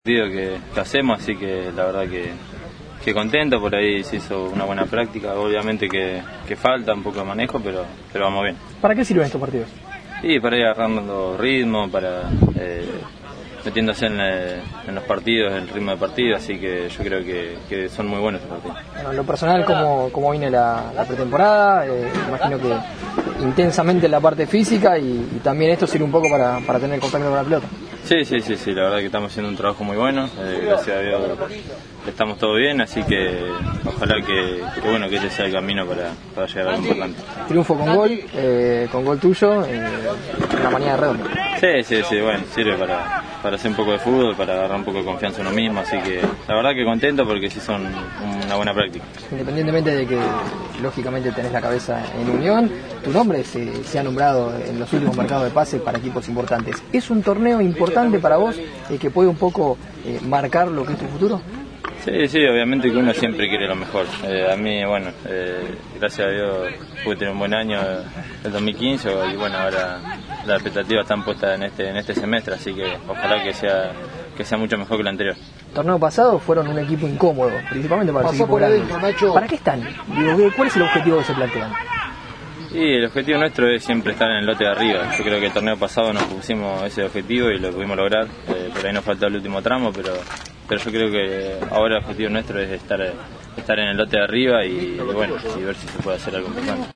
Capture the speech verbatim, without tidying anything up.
Que, que hacemos, así que la verdad que, que contento. Por ahí se hizo una buena práctica, obviamente que, que falta un poco de manejo, pero, pero vamos bien. ¿Para qué sirven estos partidos? Y para ir agarrando ritmo, para eh, metiéndose en, eh, en los partidos, en el ritmo de partido, así que yo creo que, que son muy buenos estos partidos. Bueno, en lo personal, ¿cómo, cómo viene la, la pretemporada? Eh, imagino que intensamente en la parte física y, y también esto sirve un poco para, para tener contacto con la pelota. Sí, sí, sí, sí, la verdad que estamos haciendo un trabajo muy bueno, eh, gracias a Dios estamos todo bien, así que ojalá que, que bueno que este sea el camino para, para llegar a lo importante. Triunfo con gol, eh, con gol tuyo, eh, una mañana redonda. Sí, sí, sí, bueno, sirve para, para hacer un poco de fútbol, para agarrar un poco de confianza en uno mismo, así que la verdad que contento porque sí son una buena práctica. Independientemente de que lógicamente tenés la cabeza en Unión, tu nombre se, se ha nombrado en los últimos mercados de pase para equipos importantes. ¿Es un torneo importante para vos eh, que puede un poco eh, marcar lo que es tu futuro? Sí, sí, obviamente que uno siempre quiere lo mejor. Eh, a mí, bueno, eh, gracias a Dios pude tener un buen año el dos mil quince y bueno, ahora las expectativas están puestas en este en este semestre, así que ojalá que sea que sea mucho mejor que el anterior. El torneo pasado fueron un equipo incómodo, principalmente para los equipos grandes. ¿Para qué están? Digo, ¿cuál es el objetivo que se plantean? Y el objetivo nuestro es siempre estar en el lote de arriba. Yo creo que el torneo pasado nos pusimos ese objetivo y lo pudimos lograr. Eh, por ahí nos falta el último tramo, pero, pero yo creo que ahora el objetivo nuestro es estar, estar en el lote de arriba y, y bueno, y ver si se puede hacer algo importante.